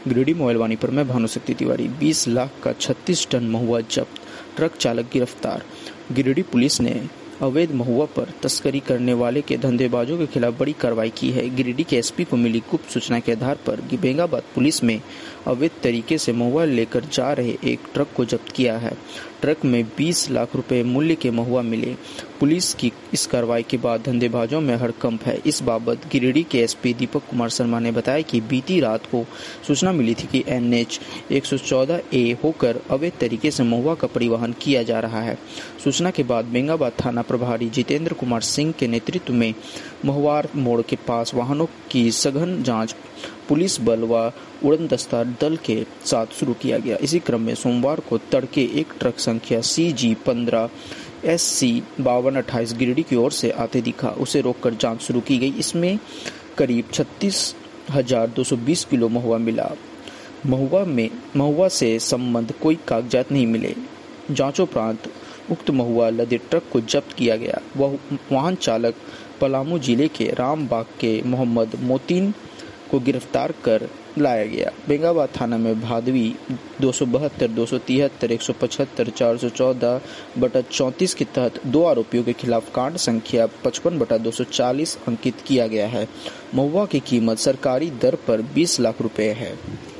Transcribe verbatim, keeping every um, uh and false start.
Giridih mobile वाणी पर मैं भानुशक्ति तिवारी। बीस लाख का छत्तीस टन महुआ जब्त, ट्रक चालक गिरफ्तार। गिरिडीह पुलिस ने अवैध महुआ पर तस्करी करने वाले के धंधेबाजों के खिलाफ बड़ी कार्रवाई की है। गिरिडीह के एसपी को मिली गुप्त सूचना के आधार पर बेंगाबाद पुलिस में अवैध तरीके से महुआ लेकर जा रहे एक ट्रक को जब्त किया है। ट्रक में बीस लाख रुपए मूल्य के महुआ मिले। पुलिस की इस कार्रवाई के बाद धंधेबाजों में हड़कंप है। इस बाबत गिरिडीह के एसपी दीपक कुमार शर्मा ने बताया कि बीती रात को सूचना मिली थी कि एनएच एक सौ चौदह ए होकर अवैध तरीके से महुआ का परिवहन किया जा रहा है। सूचना के बाद बेंगाबाद थाना प्रभारी जितेंद्र कुमार सिंह के नेतृत्व में महुआर मोड़ के पास वाहनों की सघन जांच पुलिस बल व उड़नदस्ता दल के साथ शुरू किया गया। इसी क्रम में सोमवार को तड़के एक ट्रक संख्या सी जी पंद्रह एस सी बावन अट्ठाईस गिरिडीह की ओर से आते दिखा। उसे रोककर जांच शुरू की गई। इसमें करीब छत्तीस हजार दो सौ बीस किलो महुआ मिला। महुआ में महुआ से संबंध कोई कागजात नहीं मिले। जांचोपरांत उक्त महुआ लदे ट्रक को जब्त किया गया। वह वाहन चालक पलामू जिले के रामबाग के मोहम्मद मोतीन को गिरफ्तार कर लाया गया। बेंगाबाद थाना में भादवी दो सौ बहत्तर, दो सौ तिहत्तर, एक सौ पचहत्तर, चार सौ चौदह बटा चौंतीस के तहत दो आरोपियों के खिलाफ कांड संख्या पचपन बटा दो सौ चालीस अंकित किया गया है। महुआ की कीमत सरकारी दर पर बीस लाख रुपए है।